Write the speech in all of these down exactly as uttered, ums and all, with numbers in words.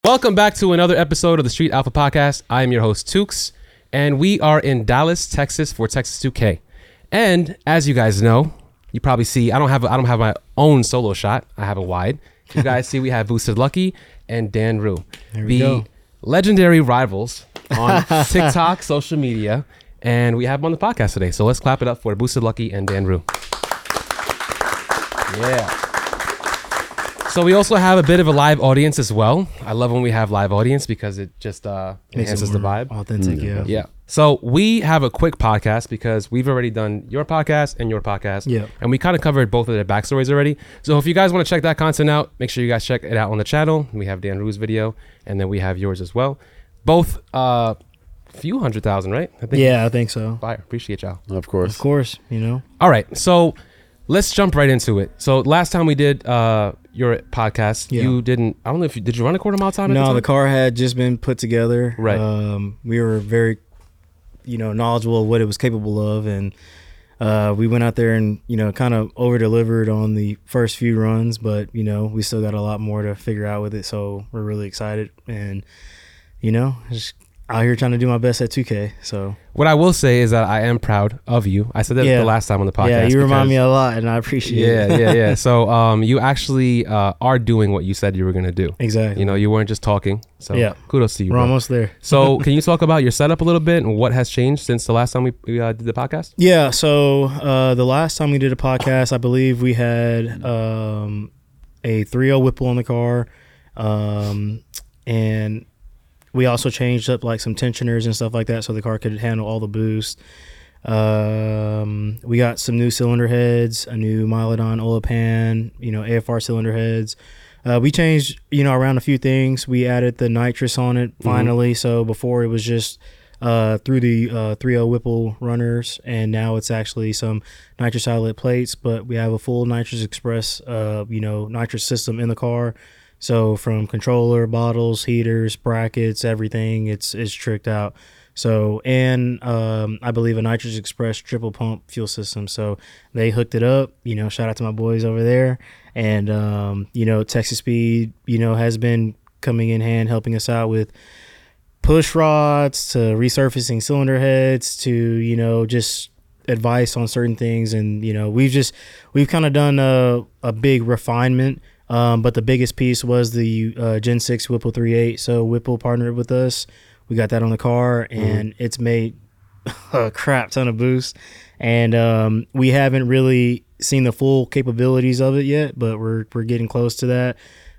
Welcome back to another episode of the Street Alpha Podcast. I am your host, Tukes, and we are in Dallas, Texas for Texas two K. And as you guys know, you probably see I don't have I don't have my own solo shot. I have a wide. You guys see we have Boosted Lucky and Dan Rue, the go. legendary rivals on TikTok, social media, and we have them on the podcast today. So let's clap it up for Boosted Lucky and Dan Rue. Yeah. So we also have a bit of a live audience as well. I love when we have live audience because it just uh, enhances the vibe. Authentic, mm, yeah. Yeah. So we have a quick podcast because we've already done your podcast and your podcast. Yeah. And we kind of covered both of their backstories already. So if you guys want to check that content out, make sure you guys check it out on the channel. We have Dan Rue's video and then we have yours as well. Both uh few hundred thousand, right? I think yeah, I think so. Fire. Appreciate y'all. Of course. Of course, you know. All right. So let's jump right into it. So last time we did uh, your podcast, yeah. you didn't, I don't know if you, did you run a quarter mile time? No, the, the car had just been put together. Right. Um, we were very, you know, knowledgeable of what it was capable of. And uh, we went out there and, you know, kind of over delivered on the first few runs, but, you know, we still got a lot more to figure out with it. So we're really excited and, you know, just out here trying to do my best at two K. So what I will say is that I am proud of you. I said that yeah. the last time on the podcast. Yeah, you remind me a lot, and I appreciate yeah, it. Yeah, yeah, yeah. So um, you actually uh, are doing what you said you were going to do. Exactly. You know, you weren't just talking. So yeah. kudos to you. We're bro. almost there. So can you talk about your setup a little bit and what has changed since the last time we, we uh, did the podcast? Yeah. So uh, the last time we did a podcast, I believe we had um, a three oh Whipple on the car, um, and we also changed up like some tensioners and stuff like that so the car could handle all the boost. Um, we got some new cylinder heads, a new Milodon Olapan, you know, A F R cylinder heads. Uh, we changed, you know, around a few things. We added the nitrous on it finally. Mm-hmm. So before it was just uh, through the uh, three oh Whipple runners, and now it's actually some nitrous outlet plates, but we have a full Nitrous Express, uh, you know, nitrous system in the car. So from controller, bottles, heaters, brackets, everything, it's it's tricked out. So, and um, I believe a Nitrous Express triple pump fuel system. So they hooked it up, you know, shout out to my boys over there. And, um, you know, Texas Speed, you know, has been coming in hand, helping us out with push rods to resurfacing cylinder heads to, you know, just advice on certain things. And, you know, we've just, we've kind of done a, a big refinement. Um, but the biggest piece was the uh, Gen six Whipple three point eight. So Whipple partnered with us. We got that on the car, and mm-hmm. it's made a crap ton of boost. And um, we haven't really seen the full capabilities of it yet, but we're we're getting close to that.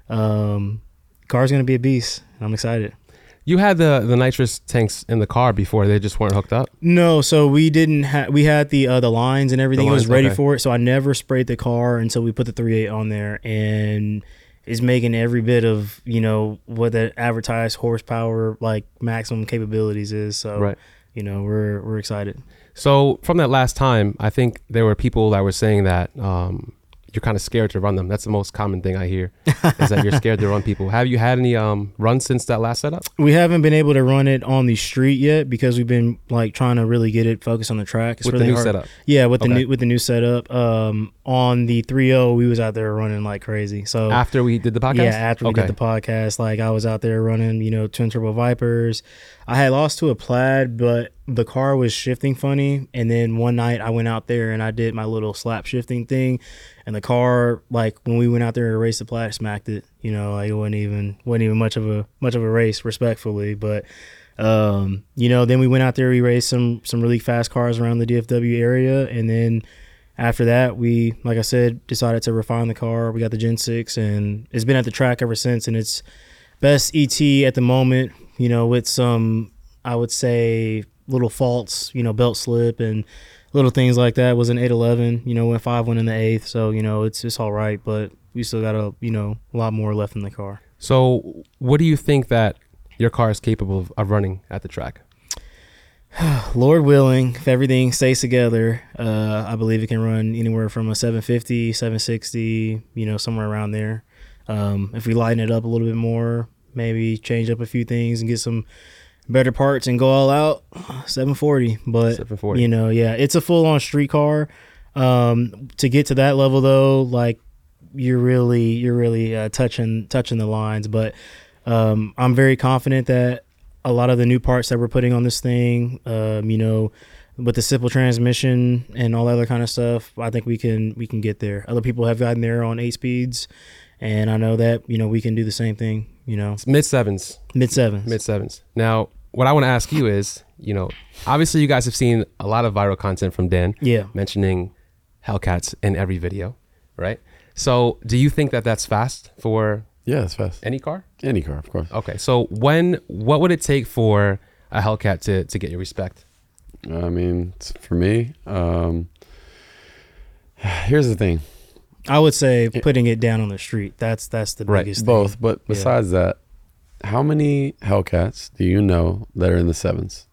Um, car's going to be a beast. I'm excited. You had the, the nitrous tanks in the car before, they just weren't hooked up? No, so we didn't have, we had the uh, the lines and everything. Lines, it was ready okay. for it. So I never sprayed the car until we put the three point eight on there, and it's making every bit of, you know, what the advertised horsepower, like maximum capabilities is. So, right. you know, we're, we're excited. So from that last time, I think there were people that were saying that, um, you're kind of scared to run them. That's the most common thing I hear is that you're scared to run people. Have you had any um, runs since that last setup? We haven't been able to run it on the street yet because we've been like trying to really get it focused on the track. It's with really the new hard. setup? Yeah, with okay. the new with the new setup. Um, on the three point oh, we was out there running like crazy. So after we did the podcast? Yeah, after we okay. did the podcast, like I was out there running, you know, twin turbo Vipers. I had lost to a Plaid, but the car was shifting funny. And then one night I went out there and I did my little slap shifting thing. And the car, like when we went out there to race the Plaid, smacked it. You know, like it wasn't even wasn't even much of a much of a race, respectfully. But um, you know, then we went out there, we raced some some really fast cars around the D F W area, and then after that, we, like I said, decided to refine the car. We got the Gen six, and it's been at the track ever since. And it's best E T at the moment. You know, with some, I would say, little faults. You know, belt slip and little things like that. Was an eight eleven, you know, went five one in the eighth. So, you know, it's it's all right, but we still got a, you know, a lot more left in the car. So what do you think that your car is capable of, of running at the track? Lord willing, if everything stays together, uh, I believe it can run anywhere from a seven fifty, seven sixty, you know, somewhere around there. Um, if we lighten it up a little bit more, maybe change up a few things and get some better parts and go all out, seven forty. But seven forty. You know, yeah, it's a full-on street car. Um, to get to that level though, like you're really you're really uh, touching touching the lines. But um, I'm very confident that a lot of the new parts that we're putting on this thing, um, you know, with the simple transmission and all that other kind of stuff, I think we can we can get there. Other people have gotten there on eight speeds, and I know that, you know, we can do the same thing, you know. It's mid sevens. Mid sevens. Mid sevens. Now, what I want to ask you is, you know, obviously you guys have seen a lot of viral content from Dan. Yeah. Mentioning Hellcats in every video, right? So do you think that that's fast for Yeah, it's fast. any car? Any car, of course. Okay, so when, what would it take for a Hellcat to, to get your respect? I mean, it's- for me, um, here's the thing. I would say putting it down on the street. That's that's the Right. biggest Both, thing. but besides that, how many Hellcats do you know that are in the sevens?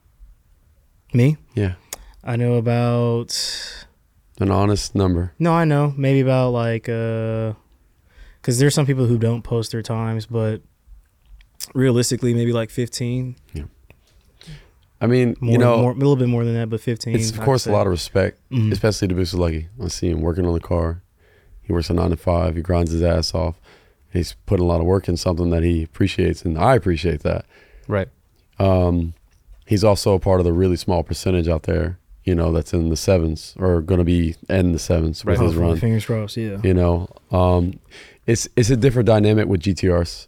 Me? Yeah, I know about an honest number. No, I know. Maybe about like uh cuz there's some people who don't post their times, but realistically maybe like fifteen. I mean, More, you know, more, a little bit more than that, but fifteen. it's of course a lot of respect, Mhm. especially to Booster Lucky. I see him working on the car. He works a nine to five. He grinds his ass off. He's putting a lot of work in something that he appreciates, and I appreciate that. Right. Um, he's also a part of the really small percentage out there, you know, that's in the sevens or going to be in the sevens with Right. his run. Fingers crossed, yeah. You know, um, it's it's a different dynamic with G T Rs.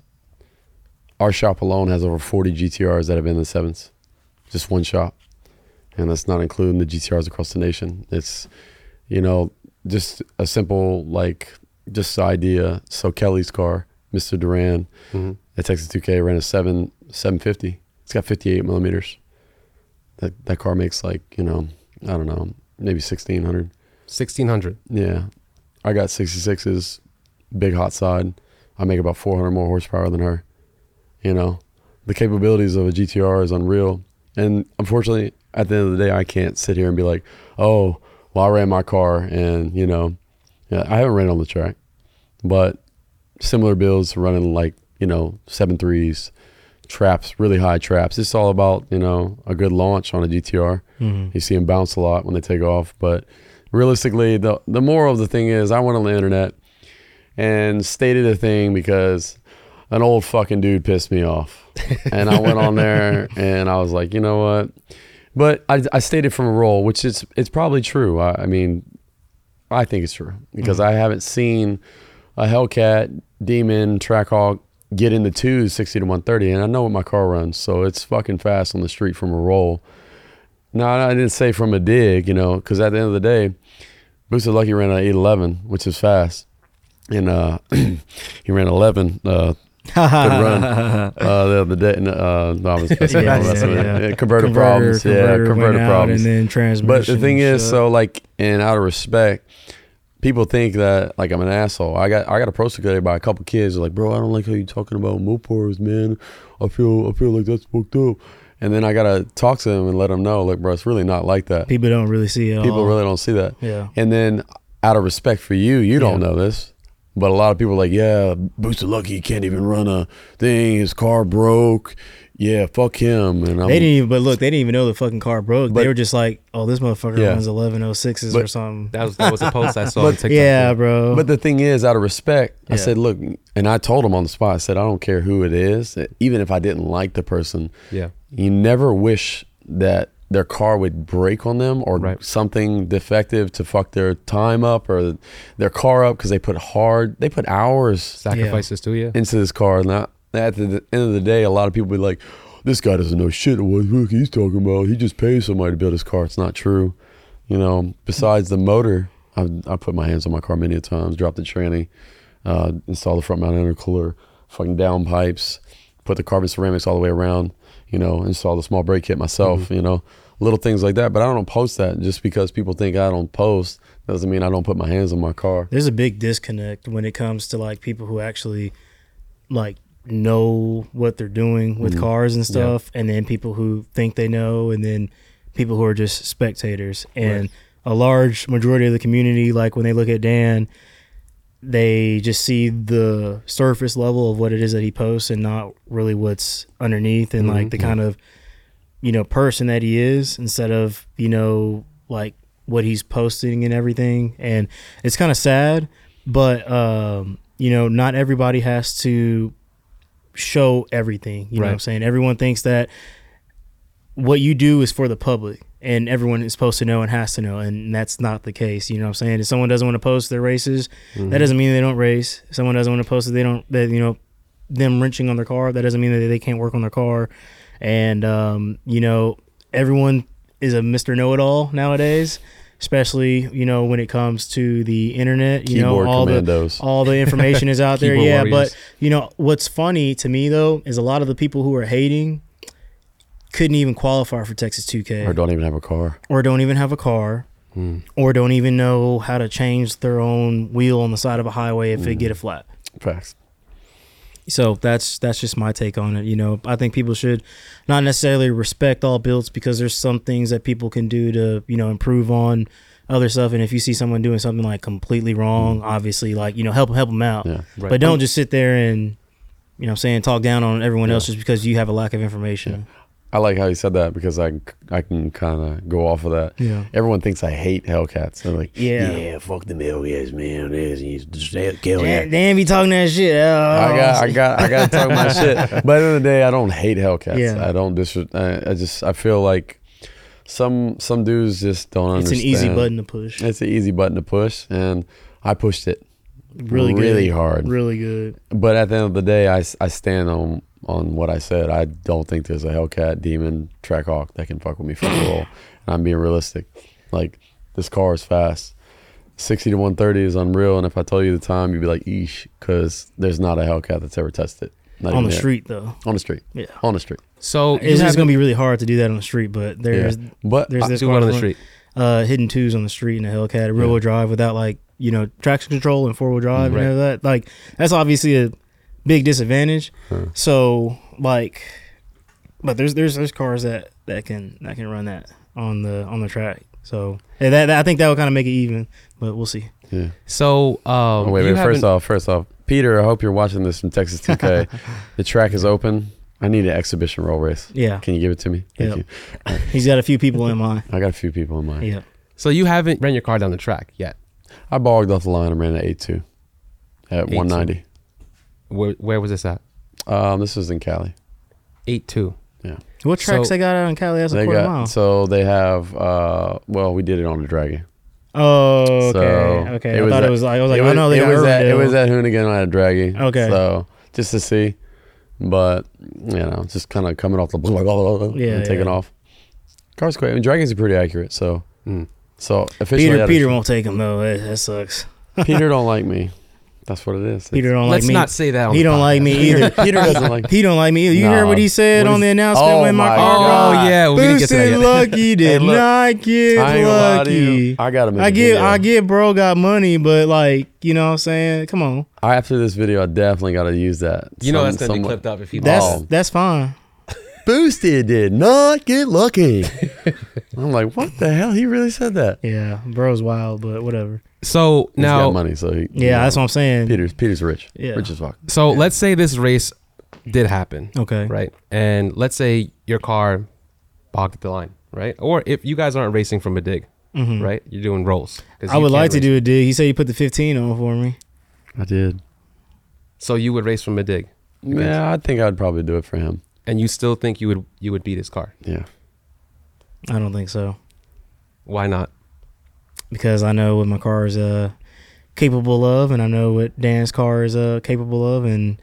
Our shop alone has over forty G T Rs that have been in the sevens, just one shop, and that's not including the G T Rs across the nation. It's, you know, just a simple like just the idea. So Kelly's car, Mister Duran, Mm-hmm. at Texas two K ran a seven seven fifty. It's got fifty-eight millimeters. That that car makes like, you know, I don't know, maybe sixteen hundred. sixteen hundred. Yeah. I got sixty-sixes, big hot side. I make about four hundred more horsepower than her. You know, the capabilities of a G T R is unreal. And unfortunately, at the end of the day, I can't sit here and be like, oh, well, I ran my car and, you know, yeah, I haven't ran on the track. But similar builds running like, you know, seven threes, traps, really high traps. It's all about, you know, a good launch on a G T R. Mm-hmm. You see them bounce a lot when they take off. But realistically, the the moral of the thing is I went on the internet and stated a thing because an old fucking dude pissed me off. And I went on there and I was like, you know what? But I, I stated from a role, which is it's probably true. I, I mean, I think it's true because Mm-hmm. I haven't seen a Hellcat, Demon, Trackhawk get in the twos, sixty to one thirty, and I know what my car runs, so it's fucking fast on the street from a roll. No, I didn't say from a dig, you know, because at the end of the day, Booster Lucky ran an eight eleven, which is fast, and uh, he ran eleven. Uh, good run uh, the other day. Uh, no, I was messing Yeah, with- messing yeah, with- yeah. yeah, converter, problems, yeah, converter converter went out problems. and then transmission. But the thing and is, shit. so like, and out of respect, people think that like I'm an asshole. I got I got approached today by a couple kids. They're like, bro, I don't like how you talking about Mopars, man. I feel I feel like that's fucked up. And then I gotta talk to them and let them know, like, bro, it's really not like that. people don't really see it. People all. really don't see that. Yeah. And then out of respect for you, you don't Yeah. know this. But a lot of people are like, yeah, Booster Lucky can't even run a thing. His car broke. Yeah, fuck him. And I'm, They didn't even, but look, they didn't even know the fuking car broke. But- they were just like, oh, this motherfucker Yeah. runs eleven oh sixes But- or something. That was that was a post I saw But- on TikTok. Yeah, bro. But the thing is, out of respect, I Yeah. said, look, and I told him on the spot, I said, I don't care who it is, even if I didn't like the person, Yeah. you never wish that their car would break on them or Right. something defective to fuck their time up or their car up because they put hard, they put hours Sacrifices to you. into this car. And that, at the end of the day, a lot of people be like, this guy doesn't know shit what he's talking about. He just pays somebody to build his car. It's not true. You know, besides the motor, I I put my hands on my car many a times, dropped the tranny, uh, installed the front mount intercooler, fucking down pipes, put the carbon ceramics all the way around, you know, install the small brake kit myself, Mm-hmm. you know, little things like that. But I don't post that just because people think I don't post doesn't mean I don't put my hands on my car. There's a big disconnect when it comes to like people who actually like know what they're doing with Mhm. cars and stuff, and then people who think they know, and then people who are just spectators. And Right. a large majority of the community, like when they look at Dan, they just see the surface level of what it is that he posts and not really what's underneath and like Mhm. the kind of, you know, person that he is instead of, you know, like what he's posting and everything. And it's kind of sad, but um, you know, not everybody has to show everything. You know Right. what I'm saying? Everyone thinks that what you do is for the public and everyone is supposed to know and has to know, and that's not the case. You know what I'm saying? If someone doesn't want to post their races, Mm-hmm. that doesn't mean they don't race. If someone doesn't want to post that they don't, that, you know, them wrenching on their car, that doesn't mean that they can't work on their car. And, um, you know, everyone is a Mister Know-It-All nowadays, especially, you know, when it comes to the internet. You Keyboard know, all commandos. the all the information is out there. Keyboard Yeah, warriors. but you know what's funny to me though is a lot of the people who are hating couldn't even qualify for Texas two K, Or don't even have a car. or don't even have a car, Hmm. or don't even know how to change their own wheel on the side of a highway if Mm. they get a flat. Facts. So that's that's just my take on it. You know, I think people should not necessarily respect all builds because there's some things that people can do to, you know, improve on other stuff. And if you see someone doing something like completely wrong, obviously, like, you know, help help them out. Yeah. Right. But don't just sit there and, you know what I'm saying, talk down on everyone else Yeah. just because you have a lack of information. I like how you said that because I, I can kind of go off of that. Yeah. Everyone thinks I hate Hellcats. They're like, Yeah. yeah, fuck them Hellcats, man. This, he's just kill Damn, that. damn, be talking that shit. Oh. I got, I got, I got to talk my shit. But at the end of the day, I don't hate Hellcats. Yeah. I don't dis. I, I just, I feel like some, some dudes just don't It's understand. an easy button to push. It's an easy button to push, and I pushed it Really good. really hard. Really good. But at the end of the day, I, s- I stand on on what I said. I don't think there's a Hellcat, Demon, Trackhawk that can fuck with me for the roll. And I'm being realistic. Like, this car is fast. sixty to one thirty is unreal. And if I told you the time, you'd be like, eesh, because there's not a Hellcat that's ever tested. Not On even the there. street, though. On the street. Yeah. On the street. So you It's just haven't- going to be really hard to do that on the street, but there's Yeah. But there's I- this do one on the car- street. uh, hidden twos on the street in a Hellcat, rear wheel Yeah. drive without like, you know, traction control and four wheel drive Right. and all that. Like, that's obviously a big disadvantage. Huh. So like, but there's there's there's cars that that can that can run that on the on the track. So yeah, that, that I think that would kind of make it even, but we'll see. yeah. So um, Oh, wait, you wait. First haven't- off, first off, Peter, I hope you're watching this from Texas two K. The track is open. I need an exhibition roll race. Yeah, Can you give it to me? Thank Yep. you. he's got a few people in mind. I got a few people in mind. Yeah, so you haven't ran your car down the track yet. I bogged off the line and ran at eight two at eight two. one ninety. Where, where was this at? Um, this was in Cali. Eight two. Yeah. what tracks So- they got out in Cali as a They quarter got mile? so they have uh well we did it on the Dragon. Oh, okay, So, okay. it I was thought at- it was like I was like, it I was, know they it got was at it Urbandale. was at Hoonigan on a Dragon. Okay. So just to see, but you know, just kind of coming off the Yeah, and taking yeah. off. Car's quick. I mean, Dragons are pretty accurate. So Mm. so officially, Peter out of- Peter won't take him though. That, that sucks. Peter don't like me. That's what it is. Peter It's- don't Let's like me. not say that. On He the don't like podcast. me either. Peter doesn't like. He don't like me either. You Nah. heard what he said What on is- the announcement Oh when my my car Oh God. yeah, we didn't get to that Boosted yet. Lucky did Hey, look, not get I ain't gonna lie to you. lucky. I gotta make. I a get, video. I get, bro got money, but like, you know what I'm saying? Come on, I, after this video, I definitely got to use that. You know Some- that's gonna be some- clipped up if you. that's Oh. that's fine. Boosted did not get lucky. I'm like, what the hell? He really said that. Yeah, bro's wild, but whatever. So He's now, got money, so he. Yeah, that's what I'm saying. Peter's Peter's rich. Yeah. Rich as fuck. so let's say this race did happen, Okay. right? And let's say your car bogged the line, right? Or if you guys aren't racing from a dig, Mhm. right? You're doing rolls. 'Cause I you would can't like to race. do a dig. He said he put the fifteen on for me. I did. So you would race from a dig, Yeah, I think I'd probably do it for him. and you still think you would you would beat his car? Yeah. I don't think so Why not? because I know what my car is uh capable of, and I know what Dan's car is uh capable of, and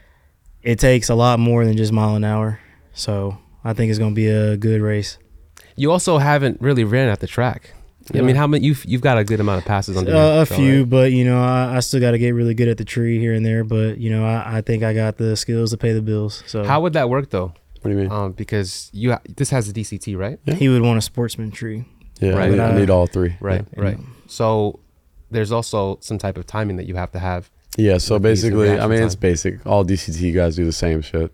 it takes a lot more than just mile an hour. So I think it's gonna be a good race. You also haven't really ran at the track. I Yeah. mean, how many you've you've got a good amount of passes under your Uh, a belt, few, right? but you know, I, I still got to get really good at the tree here and there. But you know, I, I think I got the skills to pay the bills. So How would that work though? What do you mean? Um, because you ha- this has a D C T, right? Yeah. he would want a sportsman tree. yeah, right, I, need, I uh, need all three. Right, Yeah. right. So there's also some type of timing that you have to have. Yeah, so With these basically, I reaction mean, it's time. basic. All D C T guys do the same shit.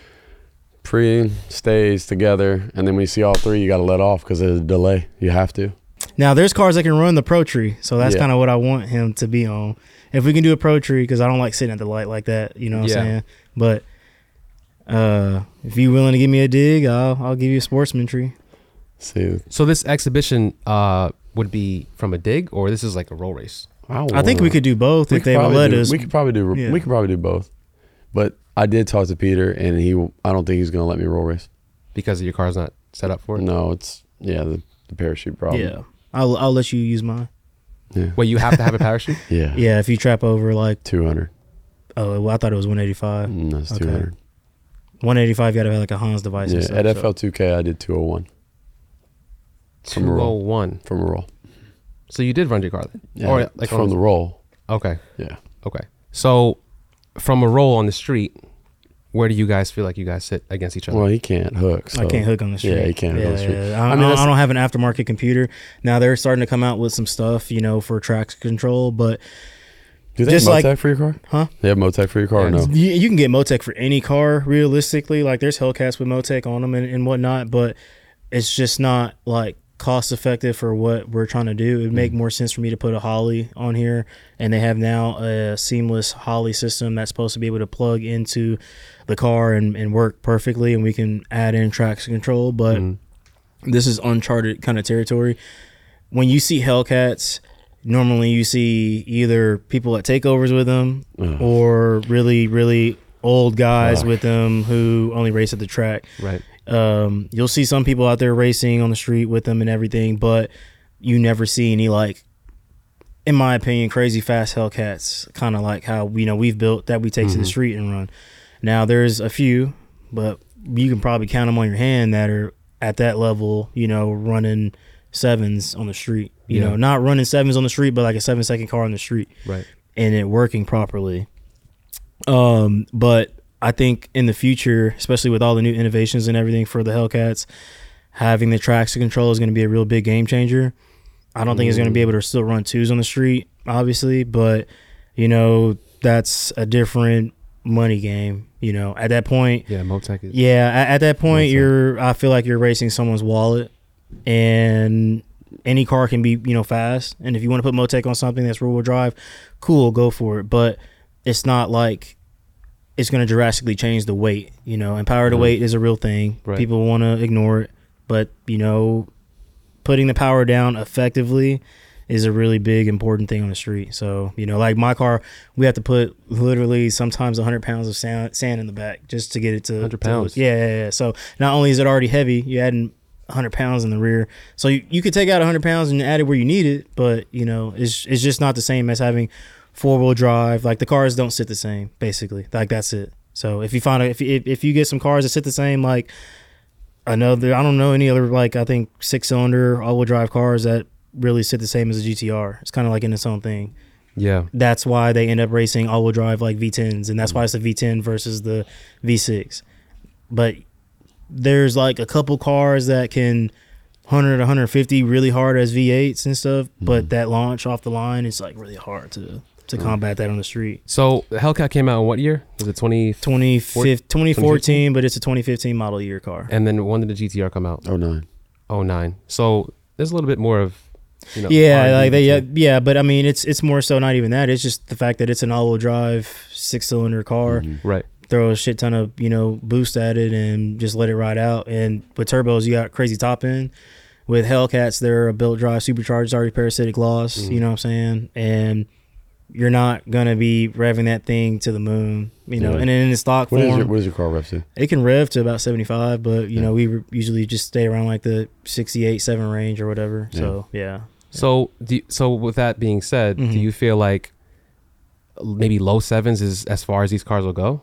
Pre stays together, and then when you see all three, you got to let off because there's a delay. You have to. Now there's cars that can run the pro tree, so that's Yeah. kind of what I want him to be on. If we can do a pro tree, because I don't like sitting at the light like that, you know what Yeah. I'm saying? But uh, if you're willing to give me a dig, I'll I'll give you a sportsman tree. See, So this exhibition uh would be from a dig, or this is like a roll race. I, I think we could do both We if could they would probably let do- us. We could probably do. Yeah. We could probably do both. But I did talk to Peter, and he I don't think he's gonna let me roll race. Because your car's not set up for it? No, it's yeah the, the parachute problem. Yeah, I'll I'll let you use mine. Yeah. Wait, you have to have a parachute? Yeah. Yeah, if you trap over like Two hundred. oh, well, I thought it was one eighty-five. No, it's Okay. two hundred. one eighty-five, you gotta have like a Hans device. Yeah. and stuff, At so. F L two K, I did two oh one From a two oh roll. one. from a roll. So you did run your car then? Yeah. Or like from on- the roll. Okay. Yeah. Okay. So from a roll on the street, where do you guys feel like you guys sit against each other? Well, he can't hook. So. I can't hook on the street. Yeah, he can't hook on the street. yeah. I, I I, mean, don't, that's- I don't have an aftermarket computer. Now they're starting to come out with some stuff, you know, for traction control, but Do they just have like- Motec for your car? Huh? They have Motec for your car or Yeah. no? you, you can get Motec for any car, realistically. Like there's Hellcats with Motec on them and, and whatnot, but it's just not like cost effective for what we're trying to do. It would make more sense for me to put a Holley on here, and they have now a seamless Holley system that's supposed to be able to plug into the car and, and work perfectly, and we can add in traction control. But Mhm. this is uncharted kind of territory. When you see Hellcats, normally you see either people at takeovers with them Ugh. or really, really old guys Fuck. with them who only race at the track. Right. Um, you'll see some people out there racing on the street with them and everything, but you never see any, like, in my opinion, crazy fast Hellcats, kind of like how, you know, we've built that we take to the Mhm. street and run. Now, there's a few, but you can probably count them on your hand that are at that level, you know, running sevens on the street. You Yeah. know, not running sevens on the street, but like a seven second car on the street Right. and it working properly. Um, but I think in the future, especially with all the new innovations and everything for the Hellcats, having the traction control is going to be a real big game changer. I don't think it's going to be able to still run twos on the street, obviously, but you know, that's a different money game. You know, at that point, Yeah, Motec is. yeah, at, at that point, Motec. you're. I feel like you're racing someone's wallet, and any car can be, you know, fast. And if you want to put Motec on something that's rear wheel drive, cool, go for it. But it's not like it's going to drastically change the weight, you know. And power to Mhm. weight is a real thing. Right. People want to ignore it, but you know, putting the power down effectively is a really big important thing on the street. So, you know, like my car, we have to put literally sometimes one hundred pounds of sand, sand in the back just to get it to one hundred to- pounds? yeah, yeah, yeah. So not only is it already heavy, you're adding one hundred pounds in the rear. So you, you could take out one hundred pounds and add it where you need it, but, you know, it's it's just not the same as having four-wheel drive. Like, the cars don't sit the same, basically. Like, that's it. So if you find a, if, if if you get some cars that sit the same, like another, I don't know any other, like, I think six-cylinder all-wheel drive cars that really sit the same as a G T R. It's kind of like in its own thing. Yeah. That's why they end up racing all-wheel drive like V tens, and that's why it's the V ten versus the V six. But there's like a couple cars that can one hundred, one fifty really hard as V eights and stuff, but that launch off the line is like really hard to to combat that on the street. So the Hellcat came out in what year? Was it twenty? twenty Four- twenty fourteen, but it's a twenty fifteen model year car. And then when did the G T R come out? Oh nine. oh nine. So there's a little bit more of, you know. Yeah, R and D like they, yeah, between- yeah, but I mean, it's it's more so not even that. It's just the fact that it's an all-wheel drive six-cylinder car. Mhm. Right. Throw a shit ton of, you know, boost at it and just let it ride out. And with turbos, you got crazy top end. With Hellcats, they're a built drive supercharged, already parasitic loss. Mhm. You know what I'm saying? And you're not gonna be revving that thing to the moon. You know, Yeah. and then in the stock What is form, your what is your car rev to? it can rev to about seventy-five, but you Yeah. know, we re- usually just stay around like the sixty-eight, seven range or whatever. So yeah. So do you- so with that being said, Mhm. do you feel like maybe low sevens is as far as these cars will go?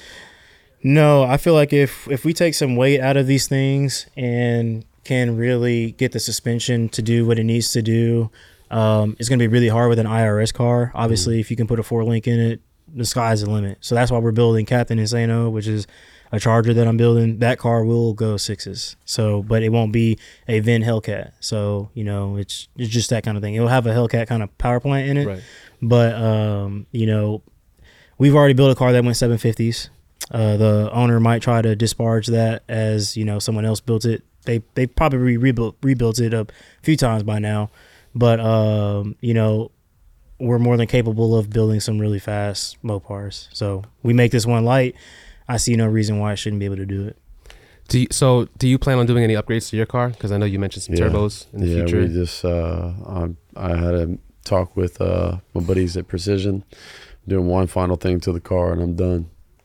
No, I feel like if if we take some weight out of these things and can really get the suspension to do what it needs to do, um, it's going to be really hard with an I R S car. Obviously, if you can put a four link in it, the sky's the limit. So that's why we're building Captain Insano, which is a Charger that I'm building. That car will go sixes. So, but it won't be a Vin Hellcat. So, you know, it's it's just that kind of thing. It'll have a Hellcat kind of power plant in it. Right. But, um, you know, we've already built a car that went seven fifties. Uh, the owner might try to disparage that as, you know, someone else built it. They they probably rebuilt rebuilt it a few times by now. But, um, you know, we're more than capable of building some really fast Mopars. So we make this one light. I see no reason why I shouldn't be able to do it. Do you, so do you plan on doing any upgrades to your car? Because I know you mentioned some Yeah. turbos in the yeah, future. we just uh, I, I had a talk with uh, my buddies at Precision, doing one final thing to the car, and I'm done.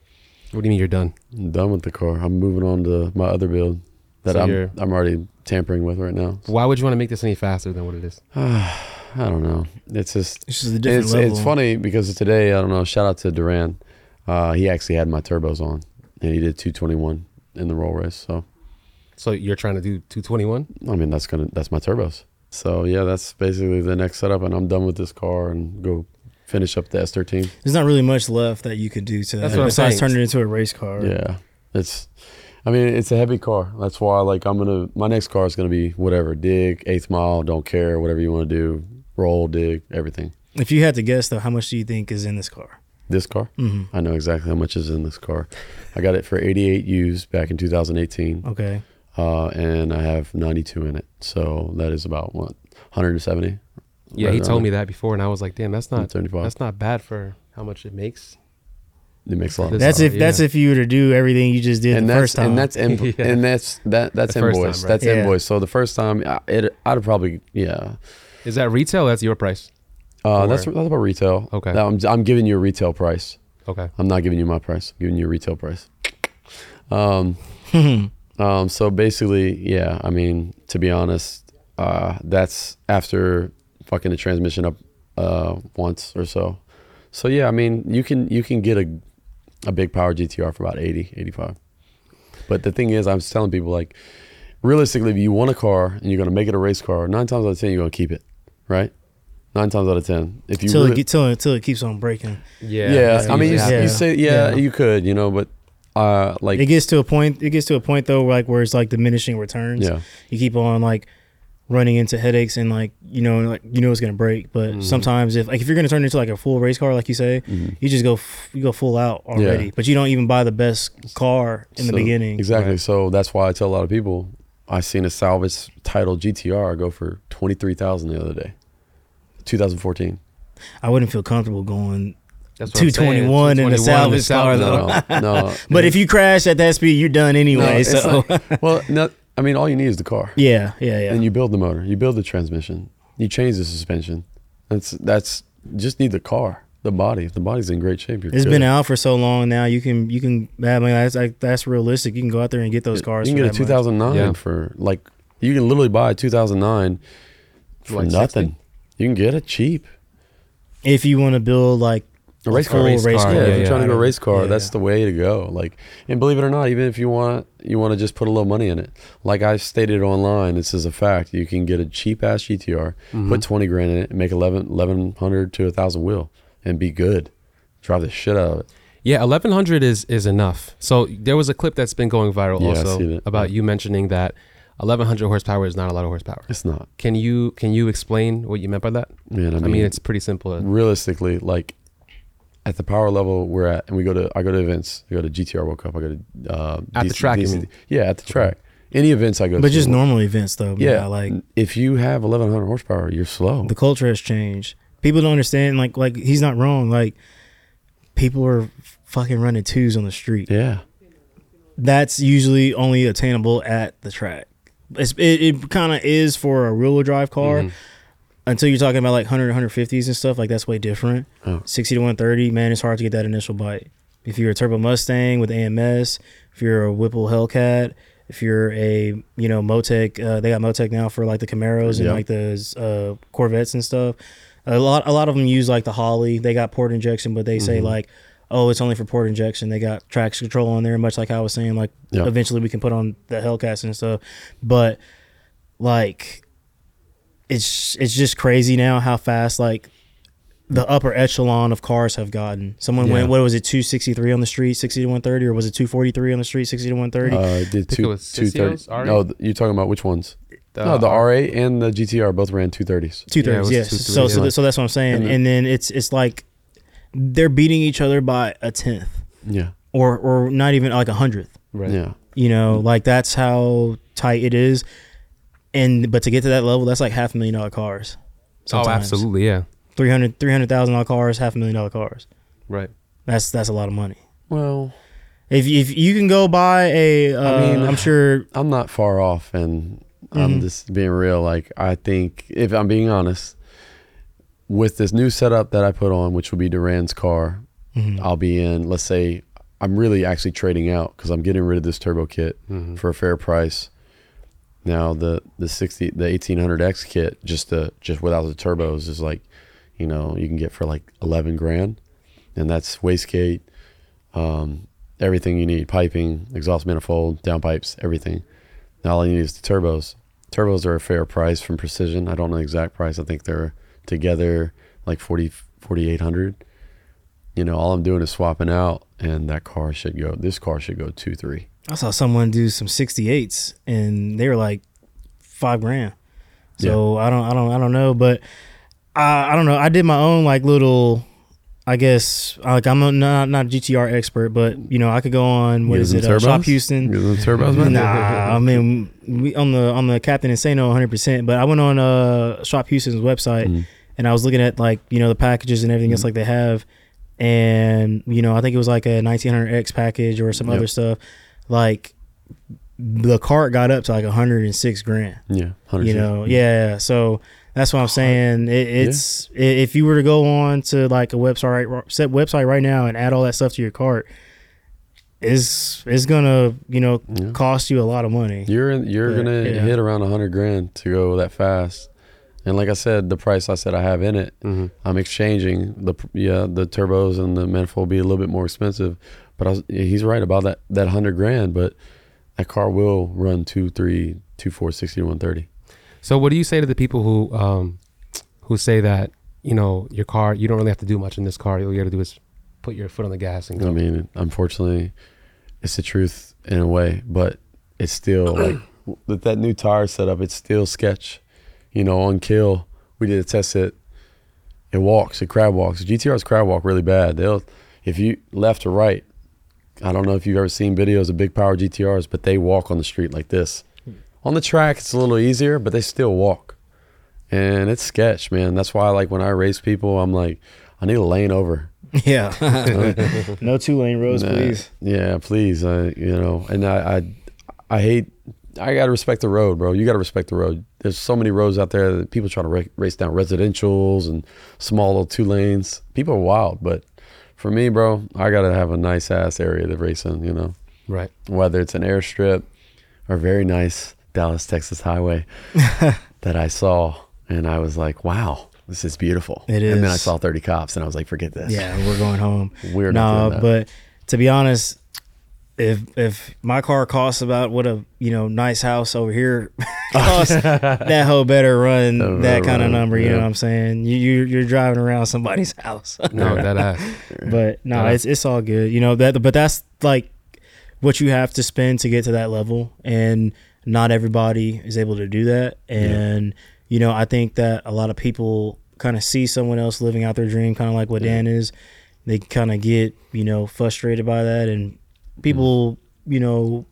What do you mean you're done? I'm done with the car. I'm moving on to my other build that So I'm you're- I'm already tampering with right now. Why would you want to make this any faster than what it is? I don't know. It's just It's just a different it's level. it's funny because today I don't know. Shout out to Duran. Uh, he actually had my turbos on, and he did two twenty-one in the roll race. So So you're trying to do two twenty-one? I mean that's gonna that's my turbos. So yeah, that's basically the next setup, and I'm done with this car and go finish up the S thirteen. There's not really much left that you could do to That's that what I'm besides saying. turn it into a race car. Yeah, it's. I mean, it's a heavy car. That's why, like, I'm gonna. My next car is gonna be whatever. Dig, eighth mile, don't care, whatever you want to do. Roll, dig, everything. If you had to guess though, how much do you think is in this car? This car, Mm-hmm. I know exactly how much is in this car. I got it for eighty-eight used back in two thousand eighteen, Okay. uh, and I have ninety-two in it. So that is about what one hundred seventy. Yeah, Right he around told there. me that before, and I was like, damn, that's not seventy-five. that's not bad for how much it makes. It makes a lot. Of This- sense. That's if yeah. that's if you were to do everything you just did and the that's first time. and that's invo- Yeah. and that's that that's The first time, invoice. right? That's Yeah. invoice. So the first time, I- it I'd have probably yeah. Is that retail? Or that's your price. Uh, Or- that's that's about retail. Okay. Now, I'm I'm giving you a retail price. Okay. I'm not giving you my price. I'm giving you a retail price. Um, um. So basically, yeah. I mean, to be honest, uh, that's after fucking the transmission up uh once or so. So yeah, I mean, you can you can get a a big power G T R for about eighty, eighty-five. But the thing is, I'm just telling people, like, realistically, if you want a car and you're gonna make it a race car, nine times out of ten you're gonna keep it, right? Nine times out of ten. If you Until really, it, get- till, until it keeps on breaking. Yeah. yeah, that's I mean, you, usually yeah. you happens. say, yeah, Yeah. you could, you know, but uh, like, It gets to a point. It gets to a point though, like where it's like diminishing returns. yeah, You keep on like running into headaches and like you know like you know it's gonna break. But Mhm. sometimes if like if you're gonna turn it into like a full race car, like you say, mhm. you just go f- you go full out already. Yeah. But you don't even buy the best car in the So, beginning. exactly. Right. So that's why I tell a lot of people, I seen a salvage title G T R go for twenty three thousand the other day, two thousand fourteen. I wouldn't feel comfortable going. That's what I'm two saying. twenty-one in a two twenty-one salvage car, salvage, though. No, no. But if you crash at that speed, you're done anyway. it's so not- well, no, I mean, all you need is the car. yeah, yeah, yeah. And you build the motor, you build the transmission, you change the suspension. That's that's just need the car, the body. If the body's in great shape, you're It's good. been out for so long now. You can you can. I mean, that's like that's realistic. You can go out there and get those cars. You can for get a that much. two thousand nine Yeah. for like you can literally buy a two thousand nine for Like nothing. sixty? You can get it cheap. If you want to build like A race full car. race car, Yeah, yeah, if you're yeah. trying to go race car, Yeah, that's yeah. the way to go. Like, and believe it or not, even if you want, you want to just put a little money in it. Like I stated online, this is a fact. You can get a cheap ass G T R, Mhm. put twenty grand in it, and make eleven, eleven hundred to a thousand wheel, and be good. Drive the shit out of it. Yeah, eleven hundred is is enough. So there was a clip that's been going viral Yeah, I also seen it. about Yeah. you mentioning that eleven hundred horsepower is not a lot of horsepower. It's not, Can you can you explain what you meant by that? man. I I mean, mean, it's pretty simple. realistically, like at the power level we're at, and we go to, I go to events. I go to G T R World Cup. I go to uh, At the track, you mean? Yeah, at the track. Any events I go to. but just normal events though. Yeah, Yeah, like if you have eleven hundred horsepower, you're slow. the culture has changed. People don't understand. Like like he's not wrong. Like people are fucking running twos on the street. Yeah. That's usually only attainable at the track. It's, it it kind of is for a rear wheel drive car. Mhm. Until you're talking about like one hundred, one fifties and stuff, like that's way different. Oh. sixty to one thirty, man, it's hard to get that initial bite. If you're a Turbo Mustang with A M S, if you're a Whipple Hellcat, if you're a, you know, Motec, uh, they got Motec now for like the Camaros and Yep. like the uh, Corvettes and stuff. A lot, a lot of them use like the Holly. They got port injection, but they say Mhm. like, oh, it's only for port injection. They got traction control on there, much like I was saying. Like Yep. eventually we can put on the Hellcats and stuff, but like it's it's just crazy now how fast like the upper echelon of cars have gotten. Someone Yeah. went, what was it, two sixty-three on the street, sixty to one thirty, or was it two forty-three on the street, sixty to one thirty? Uh, I did think two, it was two thirty. Sisios, R eight? No, th- you're talking about which ones? The no, the R- R eight and the G T R both ran two thirties. Two Yeah, it thirties, was yes. two So, so, thirty, th- so that's what I'm saying. And And, the- then it's it's like they're beating each other by a tenth, Yeah. or or not even like a hundredth. Right. Yeah. You know, like that's how tight it is. And but to get to that level, that's like half a million dollar cars. Oh, absolutely. Yeah. three hundred three hundred thousand dollar cars, half a million dollar cars. Right. That's that's a lot of money. Well, If if you can go buy a, uh, I mean, I'm sure. I'm not far off, and I'm Mhm. just being real. Like, I think, if I'm being honest, with this new setup that I put on, which will be Duran's car, Mhm. I'll be in, let's say, I'm really actually trading out because I'm getting rid of this turbo kit Mhm. for a fair price. Now the the sixty the eighteen hundred X kit just the just without the turbos is like, you know, you can get for like eleven grand, and that's wastegate, um, everything you need, piping, exhaust manifold, downpipes, everything. Now all I need is the turbos. Turbos are a fair price from Precision. I don't know the exact price. I think they're together like forty forty-eight hundred. You know, all I'm doing is swapping out, and that car should go. This car should go two three. I saw someone do some sixty-eights and they were like five grand. So yeah. I don't, I don't, I don't know, but I, I don't know. I did my own like little, I guess, like I'm a, not not a G T R expert, but you know I could go on. What is it? Uh, Shop Houston. Turbos, man? Nah, I mean we on the on the Captain Insano one hundred percent. But I went on uh Shop Houston's website mm. and I was looking at like you know the packages and everything mm. else like they have, and you know I think it was like a nineteen hundred X package or some yep. other stuff. Like the cart got up to like a hundred and six grand. Yeah, you know, yeah. So that's what I'm saying. It, it's yeah. if you were to go on to like a website, set website right now and add all that stuff to your cart, is it's gonna you know yeah. cost you a lot of money. You're in, you're but, gonna yeah. hit around a hundred grand to go that fast. And like I said, the price I said I have in it, mm-hmm. I'm exchanging the yeah the turbos and the manifold will be a little bit more expensive. But I was, he's right about that that hundred grand. But that car will run two, three, two, four, sixty to one thirty. So what do you say to the people who um, who say that you know your car, you don't really have to do much in this car. All you got to do is put your foot on the gas and go. I mean, unfortunately, it's the truth in a way, but it's still like with that new tire setup, it's still sketch. You know, on kill, we did a test it. It walks, it crab walks. G T Rs crab walk really bad. They'll, if you left or right. I don't know if you've ever seen videos of big power G T Rs, but they walk on the street like this. On the track, it's a little easier, but they still walk. And it's sketch, man. That's why, like, when I race people, I'm like, I need a lane over. Yeah. No two-lane roads, nah, please. Yeah, please. Uh, you know, and I, I, I hate, I got to respect the road, bro. You got to respect the road. There's so many roads out there that people try to ra- race down residentials and small little two lanes. People are wild, but for me, bro, I got to have a nice ass area to race in, you know? Right. Whether it's an airstrip or very nice Dallas, Texas highway that I saw. And I was like, wow, this is beautiful. It is. And then I saw thirty cops and I was like, forget this. Yeah, we're going home. We're no, not doing that. But to be honest, if if my car costs about what a you know nice house over here costs, that hoe better run that, that kind run, of number. You yeah. know what I'm saying? You, you you're driving around somebody's house. No, that ass. But no, it's it's all good. You know that, but that's like what you have to spend to get to that level, and not everybody is able to do that. And yeah. you know, I think that a lot of people kind of see someone else living out their dream, kind of like what yeah. Dan is. They kind of get you know frustrated by that, and people, you know,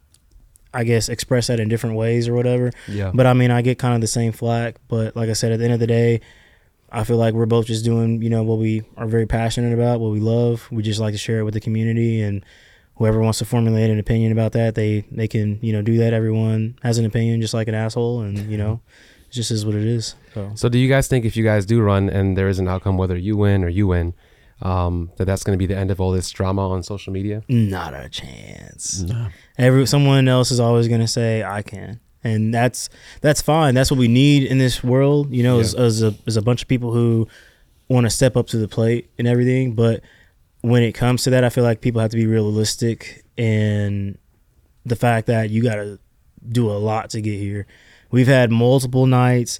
I guess express that in different ways or whatever. Yeah. But I mean, I get kind of the same flack. But like I said, at the end of the day, I feel like we're both just doing, you know, what we are very passionate about, what we love. We just like to share it with the community, and whoever wants to formulate an opinion about that, they, they can, you know, do that. Everyone has an opinion, just like an asshole, and, you know, it just is what it is. So, so do you guys think if you guys do run and there is an outcome, whether you win or you win, um that that's going to be the end of all this drama on social media? Not a chance. No. Every someone else is always going to say I can, and that's that's fine. That's what we need in this world, you know, yeah. as, as a as a bunch of people who want to step up to the plate and everything. But when it comes to that, I feel like people have to be realistic, and the fact that you got to do a lot to get here. We've had multiple nights,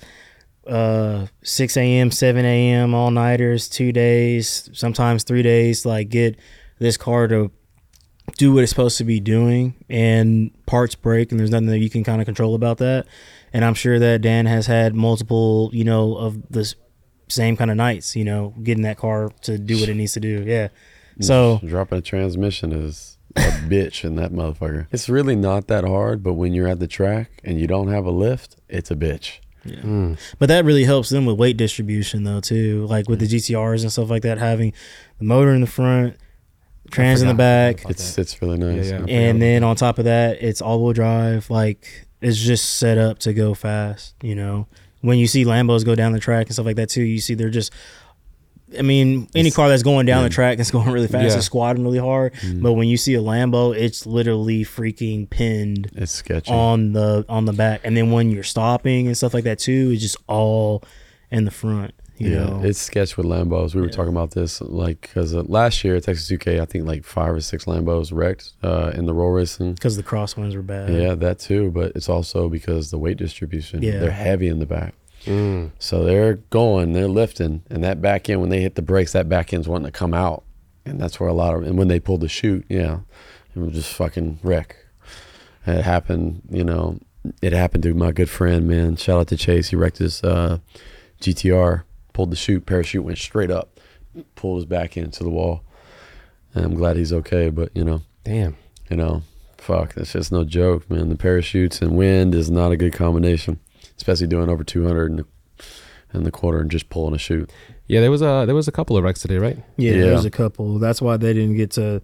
uh six a.m. seven a.m. all-nighters, two days, sometimes three days, like get this car to do what it's supposed to be doing, and parts break, and there's nothing that you can kind of control about that. And I'm sure that Dan has had multiple, you know, of the same kind of nights, you know, getting that car to do what it needs to do. Yeah. So dropping a transmission is a bitch in that motherfucker. It's really not that hard, but when you're at the track and you don't have a lift, it's a bitch. Yeah. Mm. But that really helps them with weight distribution though too, like with the G T Rs and stuff like that, having the motor in the front, trans in the back. It's it's really nice. Yeah, yeah. And then on top of that, it's all-wheel drive. Like it's just set up to go fast, you know. When you see Lambos go down the track and stuff like that too, you see they're just I mean, any It's- car that's going down yeah. the track that's going really fast Yeah. is squatting really hard. Mhm. But when you see a Lambo, it's literally freaking pinned It's sketchy. on the on the back. And then when you're stopping and stuff like that too, it's just all in the front. You yeah, know, it's sketch with Lambos. We were Yeah. talking about this like because uh, last year at Texas two K, I think like five or six Lambos wrecked uh, in the roll racing. because the crosswinds were bad. Yeah, that too. But it's also because the weight distribution. Yeah. They're heavy in the back. Mm. So they're going, they're lifting, and that back end, when they hit the brakes, that back end's wanting to come out, and that's where a lot of. And when they pulled the chute, yeah, it was just fucking wreck. And it happened, you know. It happened to my good friend, man. Shout out to Chase. He wrecked his uh, G T R, pulled the chute, parachute went straight up, pulled his back end to the wall. And I'm glad he's okay, but you know, Damn. you know, fuck, that's just no joke, man. The parachutes and wind is not a good combination, especially doing over two hundred in the, in the quarter and just pulling a chute. Yeah, there was a there was a couple of wrecks today, right? Yeah, Yeah. there's a couple. That's why they didn't get to,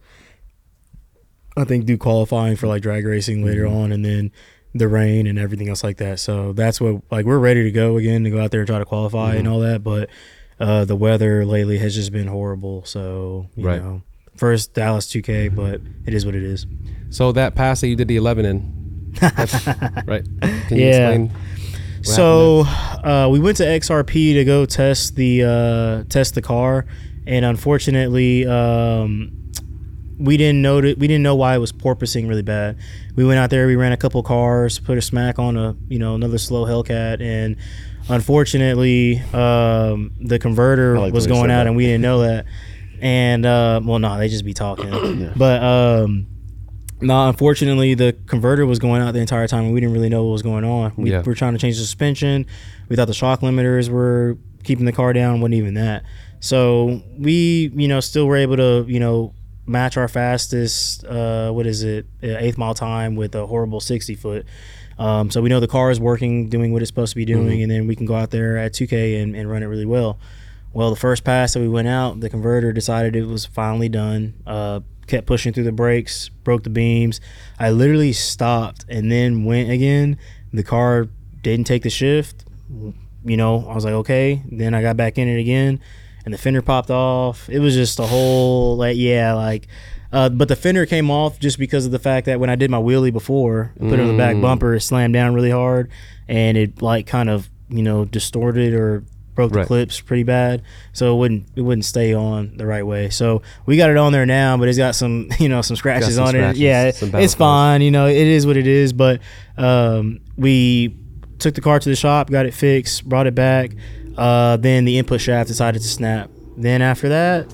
I think, do qualifying for like drag racing later Mhm. on, and then the rain and everything else like that. So that's what, like, we're ready to go again to go out there and try to qualify Mhm. and all that. But uh, the weather lately has just been horrible. So, you Right. know, first Dallas two K, but it is what it is. So that pass that you did the eleven in, that's, right? Can you Yeah. explain? what So uh, we went to X R P to go test the uh, test the car, and unfortunately, um, we didn't know that, we didn't know why it was porpoising really bad. We went out there, we ran a couple cars, put a smack on a you know another slow Hellcat, and unfortunately, um, the converter I like the was way you going said out, that. and we didn't know that. And uh, well, no, they just be talking, Yeah. but. Um, No, unfortunately, the converter was going out the entire time, and we didn't really know what was going on. We Yeah. were trying to change the suspension. We thought the shock limiters were keeping the car down. Wasn't even that. So we, you know, still were able to, you know, match our fastest, uh, what is it, uh, eighth mile time with a horrible sixty foot. Um, so we know the car is working, doing what it's supposed to be doing, Mhm. and then we can go out there at two K and, and run it really well. Well, the first pass that we went out, the converter decided it was finally done. Uh, kept pushing through the brakes, broke the beams. I literally stopped and then went again. The car didn't take the shift. You know, I was like, okay. Then I got back in it again, and the fender popped off. It was just a whole, like, yeah, like, uh, but the fender came off just because of the fact that when I did my wheelie before, I put it on the back Mm. bumper, it slammed down really hard, and it, like, kind of, you know, distorted or broke the Right. clips pretty bad, so it wouldn't it wouldn't stay on the right way. So we got it on there now, but it's got some you know some scratches some on scratches, it. Yeah, some battle it's fine. You know, it is what it is. But um, we took the car to the shop, got it fixed, brought it back. Uh, then the input shaft decided to snap. Then after that,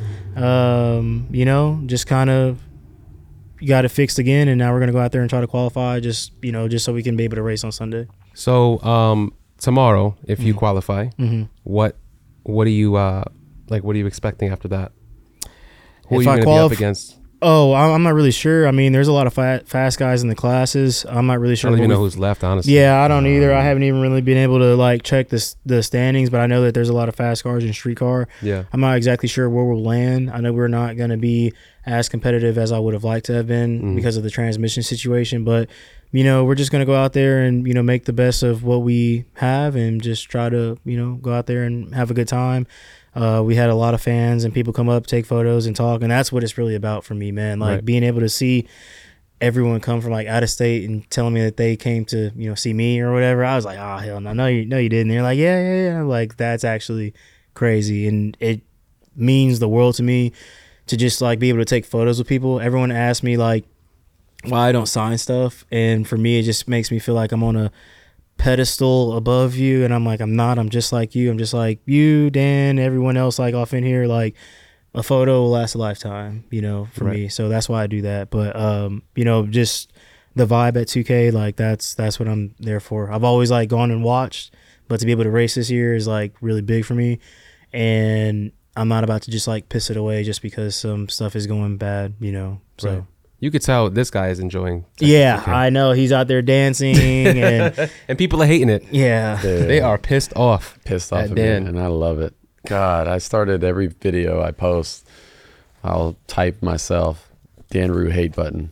um, you know, just kind of got it fixed again, and now we're gonna go out there and try to qualify. Just you know, just so we can be able to race on Sunday. So um, tomorrow, if you Mhm. qualify, Mm-hmm. what what are you uh, like? What are you expecting after that? Who If are I you going to be up qualif- against? Oh, I'm I'm not really sure. I mean, there's a lot of fa- fast guys in the classes. I'm not really I sure. don't even what know we- who's left, honestly. Yeah, I don't either. I haven't even really been able to like check the s- the standings, but I know that there's a lot of fast cars in street car. Yeah. I'm not exactly sure where we'll land. I know we're not going to be as competitive as I would have liked to have been Mhm. because of the transmission situation, but you know, we're just going to go out there and, you know, make the best of what we have and just try to, you know, go out there and have a good time. Uh, we had a lot of fans and people come up, take photos and talk. And that's what it's really about for me, man. Like Right. being able to see everyone come from like out of state and telling me that they came to, you know, see me or whatever. I was like, oh, hell no, no, you, no, you didn't. They're like, yeah, yeah, yeah. Like, that's actually crazy. And it means the world to me to just like be able to take photos with people. Everyone asks me like why I don't sign stuff. And for me, it just makes me feel like I'm on a pedestal above you. And I'm like, I'm not, I'm just like you. I'm just like you, Dan, everyone else like off in here. Like a photo will last a lifetime, you know, for Right. me. So that's why I do that. But, um, you know, just the vibe at two K, like that's, that's what I'm there for. I've always like gone and watched, but to be able to race this year is like really big for me. And I'm not about to just like piss it away just because some stuff is going bad, you know? So. Right. You could tell this guy is enjoying. Texas Yeah, two K. I know he's out there dancing, and and people are hating it. yeah, They are pissed off. pissed off at at me, Dan. and I love it. God, I started every video I post, I'll type myself Dan Rue hate button.